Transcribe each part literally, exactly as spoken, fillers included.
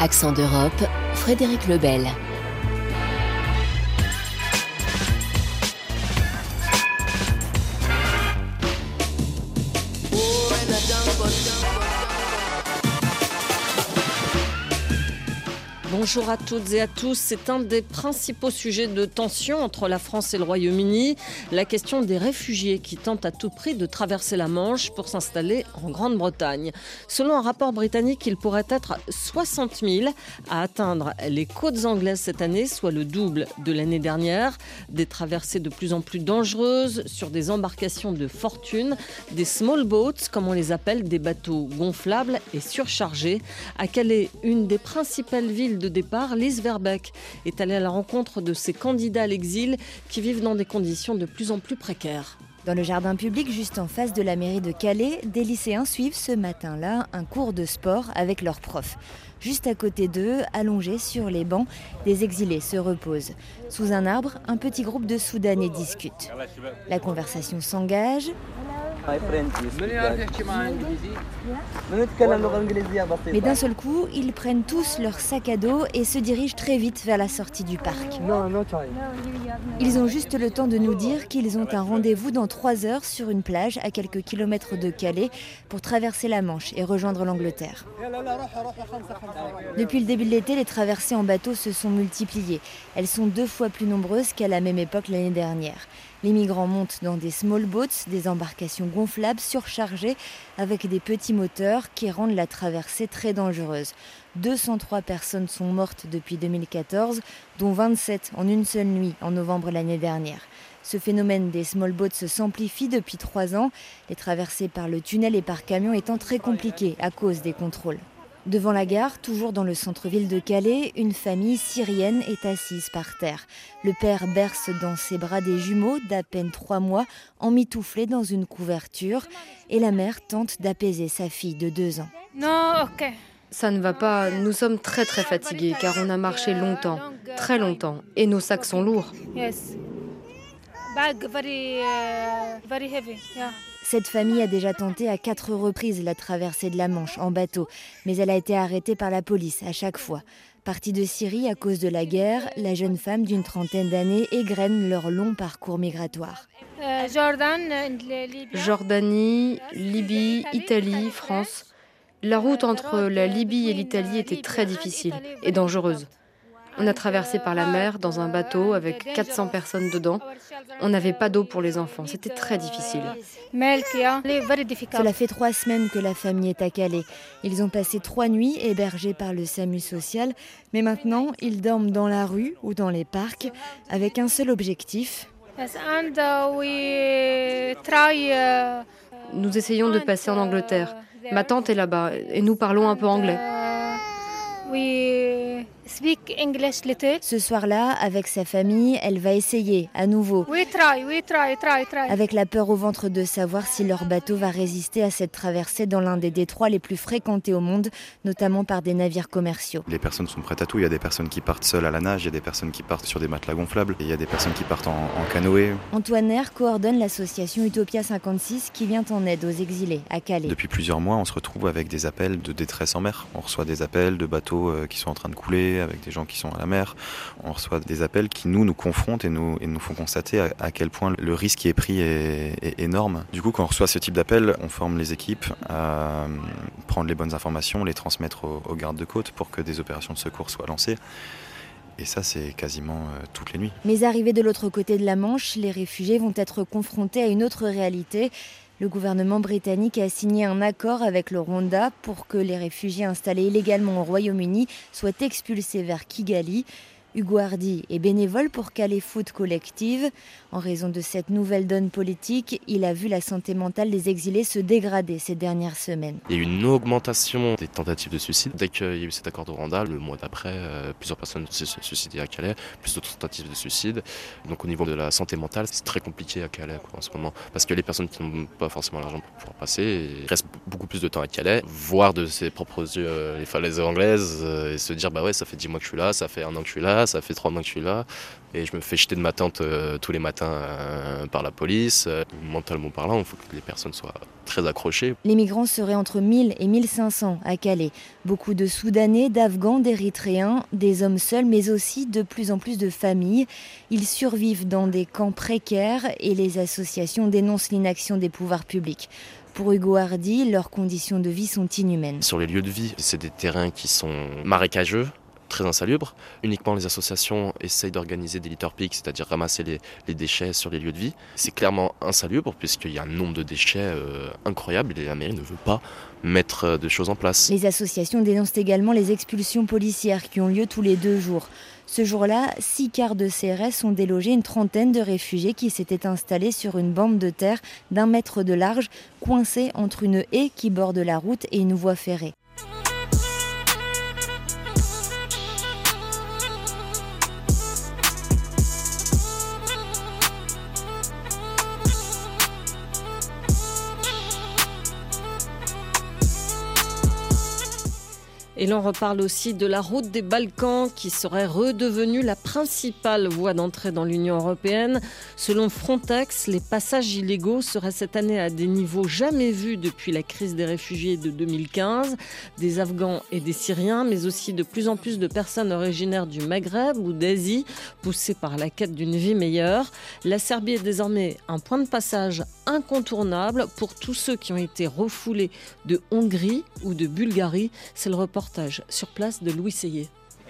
Accent d'Europe, Frédéric Lebel. Bonjour à toutes et à tous. C'est un des principaux sujets de tension entre la France et le Royaume-Uni, la question des réfugiés qui tentent à tout prix de traverser la Manche pour s'installer en Grande-Bretagne. Selon un rapport britannique, il pourrait être soixante mille à atteindre les côtes anglaises cette année, soit le double de l'année dernière. Des traversées de plus en plus dangereuses sur des embarcations de fortune, des small boats, comme on les appelle, des bateaux gonflables et surchargés. À Calais, une des principales villes de départ, Lise Verbeek est allée à la rencontre de ces candidats à l'exil qui vivent dans des conditions de plus en plus précaires. Dans le jardin public juste en face de la mairie de Calais, des lycéens suivent ce matin-là un cours de sport avec leurs profs. Juste à côté d'eux, allongés sur les bancs, des exilés se reposent. Sous un arbre, un petit groupe de Soudanais discute. La conversation s'engage. Mais d'un seul coup, ils prennent tous leur sac à dos et se dirigent très vite vers la sortie du parc. Ils ont juste le temps de nous dire qu'ils ont un rendez-vous dans trois heures sur une plage à quelques kilomètres de Calais pour traverser la Manche et rejoindre l'Angleterre. Depuis le début de l'été, les traversées en bateau se sont multipliées. Elles sont deux fois plus nombreuses qu'à la même époque l'année dernière. Les migrants montent dans des small boats, des embarcations gonflables surchargées avec des petits moteurs qui rendent la traversée très dangereuse. deux cent trois personnes sont mortes depuis deux mille quatorze, dont vingt-sept en une seule nuit en novembre l'année dernière. Ce phénomène des small boats s'amplifie depuis trois ans, les traversées par le tunnel et par camion étant très compliquées à cause des contrôles. Devant la gare, toujours dans le centre-ville de Calais, une famille syrienne est assise par terre. Le père berce dans ses bras des jumeaux d'à peine trois mois, emmitouflés dans une couverture, et la mère tente d'apaiser sa fille de deux ans. Non, ok. Ça ne va pas, nous sommes très très fatigués car on a marché longtemps, très longtemps, et nos sacs sont lourds. Yes. Bag very, uh, very heavy. Yeah. Cette famille a déjà tenté à quatre reprises la traversée de la Manche en bateau, mais elle a été arrêtée par la police à chaque fois. Partie de Syrie à cause de la guerre, la jeune femme d'une trentaine d'années égrène leur long parcours migratoire. Uh, Jordan, Jordanie, Libye, Italie, France. La route entre la Libye et l'Italie était très difficile et dangereuse. On a traversé par la mer dans un bateau avec quatre cents personnes dedans. On n'avait pas d'eau pour les enfants, c'était très difficile. Cela fait trois semaines que la famille est à Calais. Ils ont passé trois nuits hébergés par le SAMU social, mais maintenant ils dorment dans la rue ou dans les parcs avec un seul objectif. Nous essayons de passer en Angleterre. Ma tante est là-bas et nous parlons un peu anglais. We speak English little. Ce soir-là, avec sa famille, elle va essayer à nouveau. We try, we try, try, try. Avec la peur au ventre de savoir si leur bateau va résister à cette traversée dans l'un des détroits les plus fréquentés au monde, notamment par des navires commerciaux. Les personnes sont prêtes à tout. Il y a des personnes qui partent seules à la nage, il y a des personnes qui partent sur des matelas gonflables, et il y a des personnes qui partent en, en canoë. Antoine Air coordonne l'association Utopia cinquante-six qui vient en aide aux exilés à Calais. Depuis plusieurs mois, on se retrouve avec des appels de détresse en mer. On reçoit des appels de bateaux qui sont en train de couler, avec des gens qui sont à la mer. On reçoit des appels qui nous, nous confrontent et nous, et nous font constater à, à quel point le risque qui est pris est, est énorme. Du coup, quand on reçoit ce type d'appel, on forme les équipes à prendre les bonnes informations, les transmettre aux, aux gardes de côte pour que des opérations de secours soient lancées. Et ça, c'est quasiment euh, toutes les nuits. Mais arrivés de l'autre côté de la Manche, les réfugiés vont être confrontés à une autre réalité. Le gouvernement britannique a signé un accord avec le Rwanda pour que les réfugiés installés illégalement au Royaume-Uni soient expulsés vers Kigali. Hugo Hardy est bénévole pour Calais Foot Collective. En raison de cette nouvelle donne politique, il a vu la santé mentale des exilés se dégrader ces dernières semaines. Il y a eu une augmentation des tentatives de suicide. Dès qu'il y a eu cet accord de Rwanda, le mois d'après, euh, plusieurs personnes se sont suicidées à Calais, plus d'autres tentatives de suicide. Donc au niveau de la santé mentale, c'est très compliqué à Calais quoi, en ce moment. Parce que les personnes qui n'ont pas forcément l'argent pour pouvoir passer restent beaucoup plus de temps à Calais, voir de ses propres yeux euh, les falaises anglaises euh, et se dire bah ouais, ça fait dix mois que je suis là, ça fait un an que je suis là. là, ça fait trois mois que je suis là. Et je me fais jeter de ma tente euh, tous les matins euh, par la police. Euh, mentalement parlant, il faut que les personnes soient très accrochées. Les migrants seraient entre mille et mille cinq cents à Calais. Beaucoup de Soudanais, d'Afghans, d'Érythréens, des hommes seuls, mais aussi de plus en plus de familles. Ils survivent dans des camps précaires et les associations dénoncent l'inaction des pouvoirs publics. Pour Hugo Hardy, leurs conditions de vie sont inhumaines. Sur les lieux de vie, c'est des terrains qui sont marécageux, très insalubres. Uniquement les associations essayent d'organiser des litter picks, c'est-à-dire ramasser les, les déchets sur les lieux de vie. C'est clairement insalubre puisqu'il y a un nombre de déchets euh, incroyable et la mairie ne veut pas mettre de choses en place. Les associations dénoncent également les expulsions policières qui ont lieu tous les deux jours. Ce jour-là, six quarts de C R S ont délogé une trentaine de réfugiés qui s'étaient installés sur une bande de terre d'un mètre de large, coincés entre une haie qui borde la route et une voie ferrée. Et l'on reparle aussi de la route des Balkans qui serait redevenue la principale voie d'entrée dans l'Union européenne. Selon Frontex, les passages illégaux seraient cette année à des niveaux jamais vus depuis la crise des réfugiés de deux mille quinze. Des Afghans et des Syriens, mais aussi de plus en plus de personnes originaires du Maghreb ou d'Asie, poussées par la quête d'une vie meilleure. La Serbie est désormais un point de passage incontournable pour tous ceux qui ont été refoulés de Hongrie ou de Bulgarie. C'est le reportage sur place de Louis Seyé.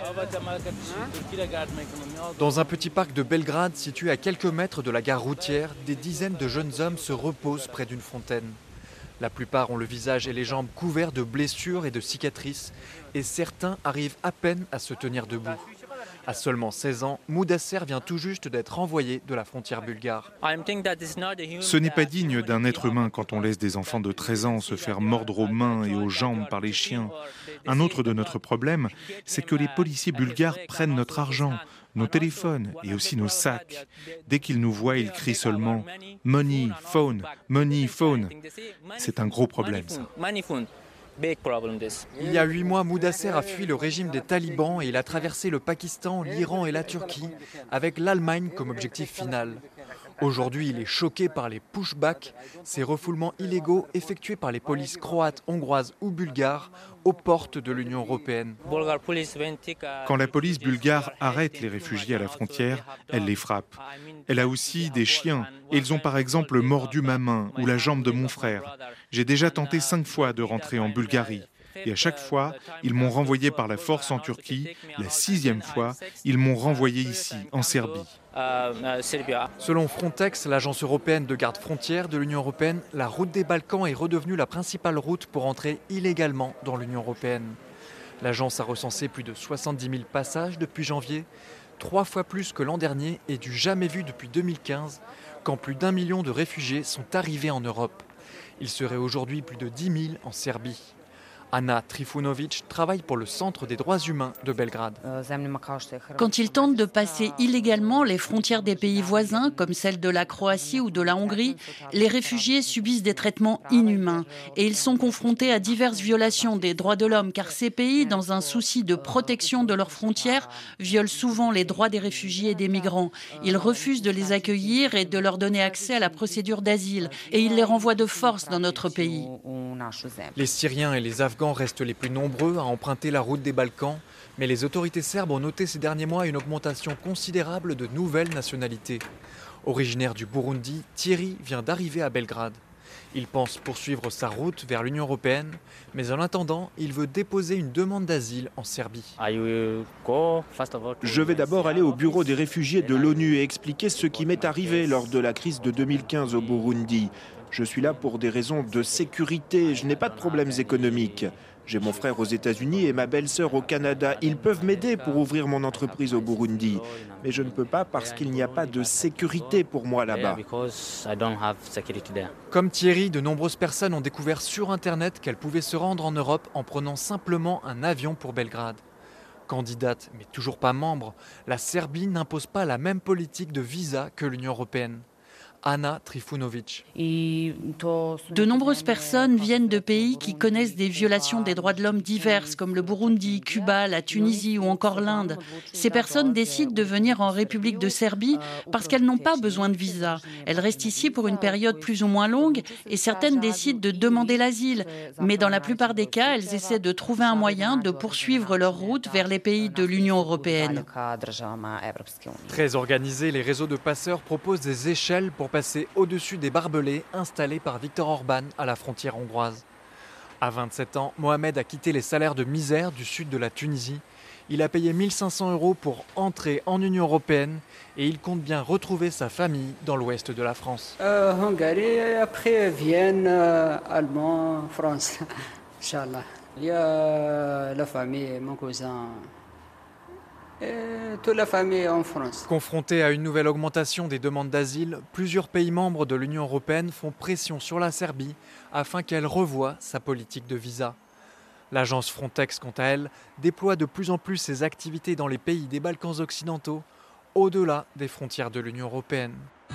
Dans un petit parc de Belgrade, situé à quelques mètres de la gare routière, des dizaines de jeunes hommes se reposent près d'une fontaine. La plupart ont le visage et les jambes couverts de blessures et de cicatrices, et certains arrivent à peine à se tenir debout. À seulement seize ans, Moudasser vient tout juste d'être renvoyé de la frontière bulgare. Ce n'est pas digne d'un être humain quand on laisse des enfants de treize ans se faire mordre aux mains et aux jambes par les chiens. Un autre de notre problème, c'est que les policiers bulgares prennent notre argent, nos téléphones et aussi nos sacs. Dès qu'ils nous voient, ils crient seulement « money, phone, money, phone ». C'est un gros problème, ça. Il y a huit mois, Moudasser a fui le régime des talibans et il a traversé le Pakistan, l'Iran et la Turquie avec l'Allemagne comme objectif final. Aujourd'hui, il est choqué par les pushbacks, ces refoulements illégaux effectués par les polices croates, hongroises ou bulgares aux portes de l'Union européenne. Quand la police bulgare arrête les réfugiés à la frontière, elle les frappe. Elle a aussi des chiens et ils ont par exemple mordu ma main ou la jambe de mon frère. J'ai déjà tenté cinq fois de rentrer en Bulgarie. Et à chaque fois, ils m'ont renvoyé par la force en Turquie. La sixième fois, ils m'ont renvoyé ici, en Serbie. Selon Frontex, l'agence européenne de garde-frontière de l'Union européenne, la route des Balkans est redevenue la principale route pour entrer illégalement dans l'Union européenne. L'agence a recensé plus de soixante-dix mille passages depuis janvier, trois fois plus que l'an dernier et du jamais vu depuis deux mille quinze, quand plus d'un million de réfugiés sont arrivés en Europe. Il serait aujourd'hui plus de dix mille en Serbie. Anna Trifunovic travaille pour le Centre des droits humains de Belgrade. Quand ils tentent de passer illégalement les frontières des pays voisins, comme celles de la Croatie ou de la Hongrie, les réfugiés subissent des traitements inhumains. Et ils sont confrontés à diverses violations des droits de l'homme, car ces pays, dans un souci de protection de leurs frontières, violent souvent les droits des réfugiés et des migrants. Ils refusent de les accueillir et de leur donner accès à la procédure d'asile. Et ils les renvoient de force dans notre pays. Les Syriens et les Afghans restent les plus nombreux à emprunter la route des Balkans, mais les autorités serbes ont noté ces derniers mois une augmentation considérable de nouvelles nationalités. Originaire du Burundi, Thierry vient d'arriver à Belgrade. Il pense poursuivre sa route vers l'Union européenne, mais en attendant, il veut déposer une demande d'asile en Serbie. Je vais d'abord aller au bureau des réfugiés de l'ONU et expliquer ce qui m'est arrivé lors de la crise de deux mille quinze au Burundi. Je suis là pour des raisons de sécurité, je n'ai pas de problèmes économiques. J'ai mon frère aux États-Unis et ma belle-sœur au Canada. Ils peuvent m'aider pour ouvrir mon entreprise au Burundi. Mais je ne peux pas parce qu'il n'y a pas de sécurité pour moi là-bas. Comme Thierry, de nombreuses personnes ont découvert sur Internet qu'elles pouvaient se rendre en Europe en prenant simplement un avion pour Belgrade. Candidate, mais toujours pas membre, la Serbie n'impose pas la même politique de visa que l'Union européenne. Anna Trifunovic. De nombreuses personnes viennent de pays qui connaissent des violations des droits de l'homme diverses, comme le Burundi, Cuba, la Tunisie ou encore l'Inde. Ces personnes décident de venir en République de Serbie parce qu'elles n'ont pas besoin de visa. Elles restent ici pour une période plus ou moins longue et certaines décident de demander l'asile. Mais dans la plupart des cas, elles essaient de trouver un moyen de poursuivre leur route vers les pays de l'Union européenne. Très organisés, les réseaux de passeurs proposent des échelles pour passer au-dessus des barbelés installés par Viktor Orban à la frontière hongroise. À vingt-sept ans, Mohamed a quitté les salaires de misère du sud de la Tunisie. Il a payé mille cinq cents euros pour entrer en Union européenne et il compte bien retrouver sa famille dans l'ouest de la France. Euh, Hongrie, après Vienne, euh, Allemand, France, Inch'Allah. Il y a la famille, mon cousin. Et toute la famille en France. Confrontés à une nouvelle augmentation des demandes d'asile, plusieurs pays membres de l'Union européenne font pression sur la Serbie afin qu'elle revoie sa politique de visa. L'agence Frontex, quant à elle, déploie de plus en plus ses activités dans les pays des Balkans occidentaux, au-delà des frontières de l'Union européenne.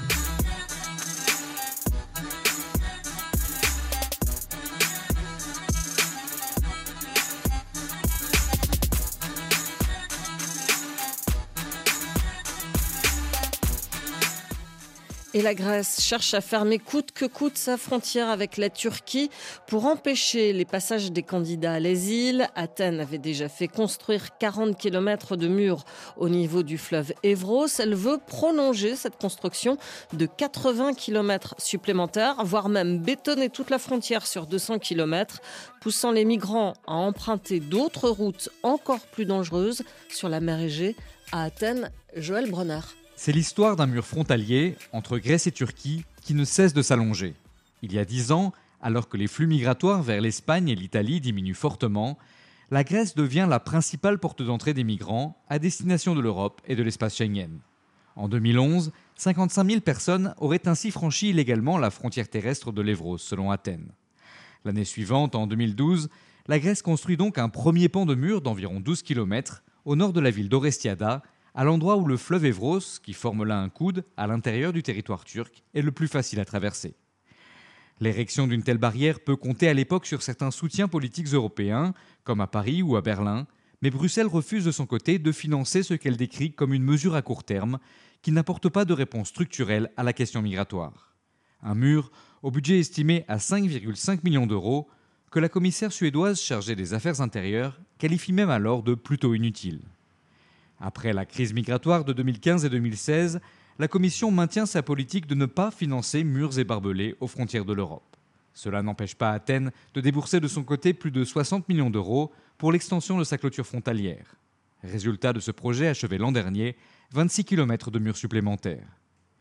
Et la Grèce cherche à fermer coûte que coûte sa frontière avec la Turquie pour empêcher les passages des candidats à l'asile. Athènes avait déjà fait construire quarante kilomètres de murs au niveau du fleuve Évros. Elle veut prolonger cette construction de quatre-vingts kilomètres supplémentaires, voire même bétonner toute la frontière sur deux cents kilomètres, poussant les migrants à emprunter d'autres routes encore plus dangereuses sur la mer Égée. À Athènes, Joël Bronner. C'est l'histoire d'un mur frontalier entre Grèce et Turquie qui ne cesse de s'allonger. Il y a dix ans, alors que les flux migratoires vers l'Espagne et l'Italie diminuent fortement, la Grèce devient la principale porte d'entrée des migrants à destination de l'Europe et de l'espace Schengen. En deux mille onze, cinquante-cinq mille personnes auraient ainsi franchi illégalement la frontière terrestre de l'Evros, selon Athènes. L'année suivante, en deux mille douze, la Grèce construit donc un premier pan de mur d'environ douze kilomètres au nord de la ville d'Orestiada, à l'endroit où le fleuve Évros, qui forme là un coude à l'intérieur du territoire turc, est le plus facile à traverser. L'érection d'une telle barrière peut compter à l'époque sur certains soutiens politiques européens, comme à Paris ou à Berlin, mais Bruxelles refuse de son côté de financer ce qu'elle décrit comme une mesure à court terme qui n'apporte pas de réponse structurelle à la question migratoire. Un mur au budget estimé à cinq virgule cinq millions d'euros que la commissaire suédoise chargée des Affaires intérieures qualifie même alors de plutôt inutile. Après la crise migratoire de deux mille quinze et deux mille seize, la Commission maintient sa politique de ne pas financer murs et barbelés aux frontières de l'Europe. Cela n'empêche pas Athènes de débourser de son côté plus de soixante millions d'euros pour l'extension de sa clôture frontalière. Résultat de ce projet achevé l'an dernier, vingt-six kilomètres de murs supplémentaires.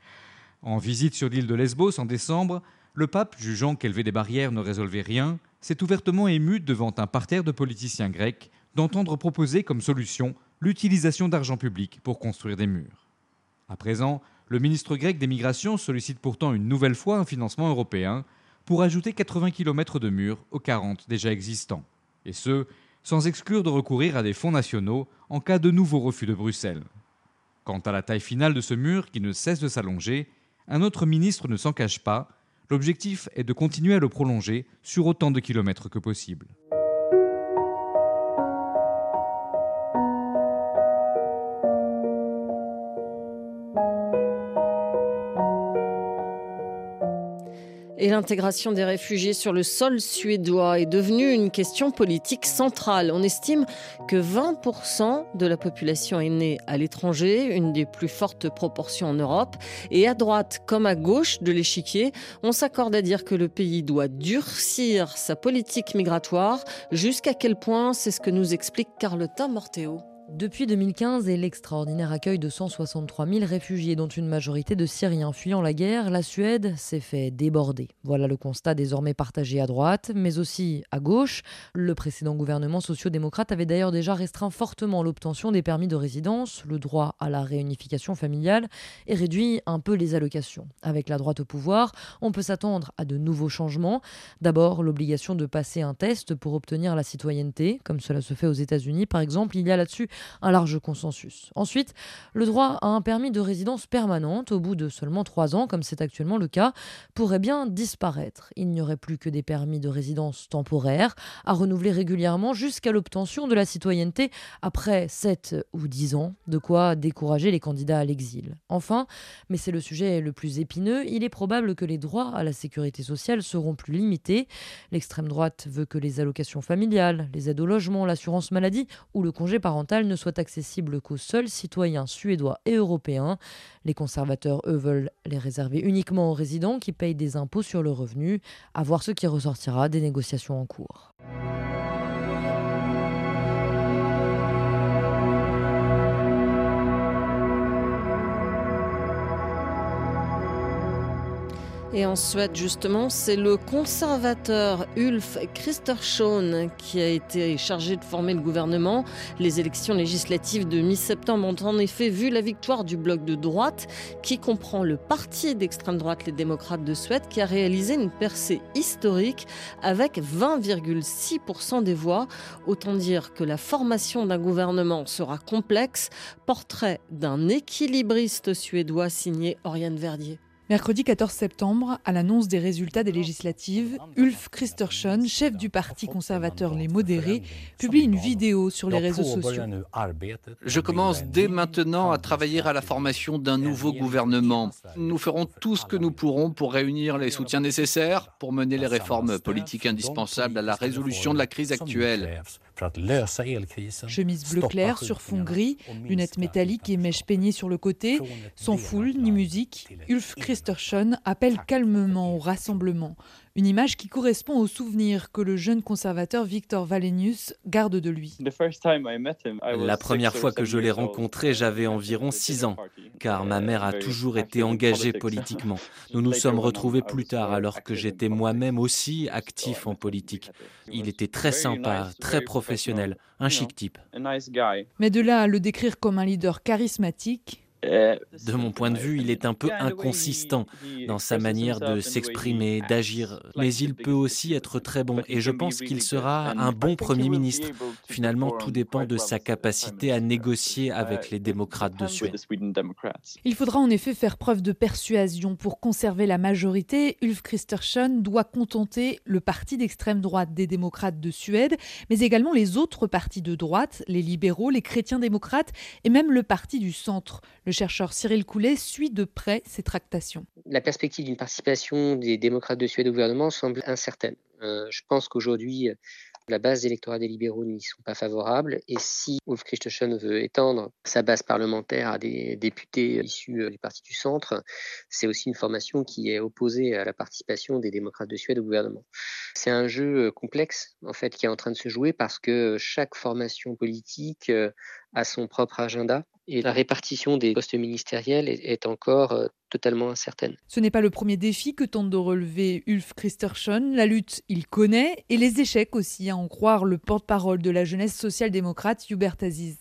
En visite sur l'île de Lesbos en décembre, le pape, jugeant qu'élever des barrières ne résolvait rien, s'est ouvertement ému devant un parterre de politiciens grecs d'entendre proposer comme solution l'utilisation d'argent public pour construire des murs. À présent, le ministre grec des Migrations sollicite pourtant une nouvelle fois un financement européen pour ajouter quatre-vingts kilomètres de murs aux quarante déjà existants. Et ce, sans exclure de recourir à des fonds nationaux en cas de nouveau refus de Bruxelles. Quant à la taille finale de ce mur qui ne cesse de s'allonger, un autre ministre ne s'en cache pas. L'objectif est de continuer à le prolonger sur autant de kilomètres que possible. Et l'intégration des réfugiés sur le sol suédois est devenue une question politique centrale. On estime que vingt pour cent de la population est née à l'étranger, une des plus fortes proportions en Europe. Et à droite comme à gauche de l'échiquier, on s'accorde à dire que le pays doit durcir sa politique migratoire. Jusqu'à quel point, c'est ce que nous explique Carlotta Morteo. Depuis deux mille quinze et l'extraordinaire accueil de cent soixante-trois mille réfugiés, dont une majorité de Syriens fuyant la guerre, la Suède s'est fait déborder. Voilà le constat désormais partagé à droite, mais aussi à gauche. Le précédent gouvernement socio-démocrate avait d'ailleurs déjà restreint fortement l'obtention des permis de résidence, le droit à la réunification familiale et réduit un peu les allocations. Avec la droite au pouvoir, on peut s'attendre à de nouveaux changements. D'abord, l'obligation de passer un test pour obtenir la citoyenneté, comme cela se fait aux États-Unis par exemple. Il y a là-dessus un large consensus. Ensuite, le droit à un permis de résidence permanente, au bout de seulement trois ans, comme c'est actuellement le cas, pourrait bien disparaître. Il n'y aurait plus que des permis de résidence temporaires à renouveler régulièrement jusqu'à l'obtention de la citoyenneté après sept ou dix ans, de quoi décourager les candidats à l'exil. Enfin, mais c'est le sujet le plus épineux, il est probable que les droits à la sécurité sociale seront plus limités. L'extrême droite veut que les allocations familiales, les aides au logement, l'assurance maladie ou le congé parental ne soient accessibles qu'aux seuls citoyens suédois et européens. Les conservateurs, eux, veulent les réserver uniquement aux résidents qui payent des impôts sur le revenu. À voir ce qui ressortira des négociations en cours. Et en Suède, justement, c'est le conservateur Ulf Kristersson qui a été chargé de former le gouvernement. Les élections législatives de mi-septembre ont en effet vu la victoire du bloc de droite, qui comprend le parti d'extrême droite, les démocrates de Suède, qui a réalisé une percée historique avec vingt virgule six pour cent des voix. Autant dire que la formation d'un gouvernement sera complexe. Portrait d'un équilibriste suédois signé Oriane Verdier. Mercredi quatorze septembre, à l'annonce des résultats des législatives, Ulf Kristersson, chef du parti conservateur Les Modérés, publie une vidéo sur les réseaux sociaux. Je commence dès maintenant à travailler à la formation d'un nouveau gouvernement. Nous ferons tout ce que nous pourrons pour réunir les soutiens nécessaires pour mener les réformes politiques indispensables à la résolution de la crise actuelle. Chemise bleu clair sur fond gris, lunettes métalliques et mèches peignées sur le côté, sans foule ni musique, Ulf Kristersson appelle calmement au rassemblement. Une image qui correspond au souvenir que le jeune conservateur Victor Wallenius garde de lui. La première fois que je l'ai rencontré, j'avais environ six ans, car ma mère a toujours été engagée politiquement. Nous nous sommes retrouvés plus tard, alors que j'étais moi-même aussi actif en politique. Il était très sympa, très professionnel, un chic type. Mais de là à le décrire comme un leader charismatique... De mon point de vue, il est un peu inconsistant dans sa manière de s'exprimer, d'agir, mais il peut aussi être très bon et je pense qu'il sera un bon Premier ministre. Finalement, tout dépend de sa capacité à négocier avec les démocrates de Suède. Il faudra en effet faire preuve de persuasion pour conserver la majorité. Ulf Kristersson doit contenter le parti d'extrême droite des démocrates de Suède, mais également les autres partis de droite, les libéraux, les chrétiens démocrates et même le parti du centre. Le Le chercheur Cyril Coulet suit de près ces tractations. La perspective d'une participation des démocrates de Suède au gouvernement semble incertaine. Euh, je pense qu'aujourd'hui, la base électorale des libéraux n'y sont pas favorables. Et si Ulf Kristersson veut étendre sa base parlementaire à des députés issus du parti du centre, c'est aussi une formation qui est opposée à la participation des démocrates de Suède au gouvernement. C'est un jeu complexe en fait qui est en train de se jouer parce que chaque formation politique a son propre agenda. Et la répartition des postes ministériels est, est encore euh, totalement incertaine. Ce n'est pas le premier défi que tente de relever Ulf Kristersson. La lutte, il connaît, et les échecs aussi, à en croire le porte-parole de la jeunesse social-démocrate, Hubert Aziz.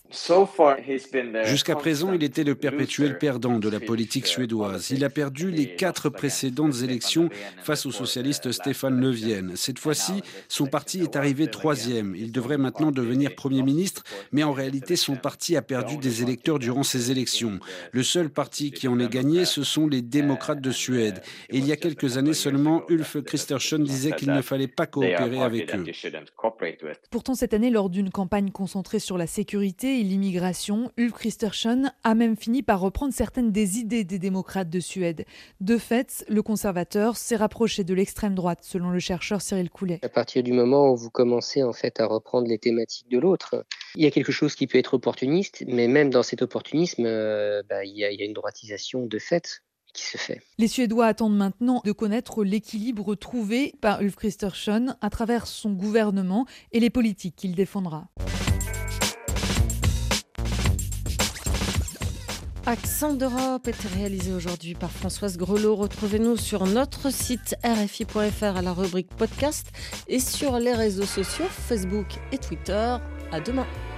Jusqu'à présent, il était le perpétuel perdant de la politique suédoise. Il a perdu les quatre précédentes élections face au socialiste Stefan Löfven. Cette fois-ci, son parti est arrivé troisième. Il devrait maintenant devenir Premier ministre, mais en réalité, son parti a perdu des électeurs durant ces élections. Le seul parti qui en ait gagné, ce sont les démocrates de Suède. Et il y a quelques années seulement, Ulf Kristersson disait qu'il ne fallait pas coopérer avec eux. Pourtant, cette année, lors d'une campagne concentrée sur la sécurité et l'immigration, Ulf Kristersson a même fini par reprendre certaines des idées des démocrates de Suède. De fait, le conservateur s'est rapproché de l'extrême droite, selon le chercheur Cyril Coulet. À partir du moment où vous commencez en fait à reprendre les thématiques de l'autre, il y a quelque chose qui peut être opportuniste, mais même dans cet opportunisme, euh, bah, il y a, il y a une droitisation de fait qui se fait. Les Suédois attendent maintenant de connaître l'équilibre trouvé par Ulf Kristersson à travers son gouvernement et les politiques qu'il défendra. Accent d'Europe était réalisé aujourd'hui par Françoise Grelot. Retrouvez-nous sur notre site r f i point f r à la rubrique podcast et sur les réseaux sociaux Facebook et Twitter. À demain.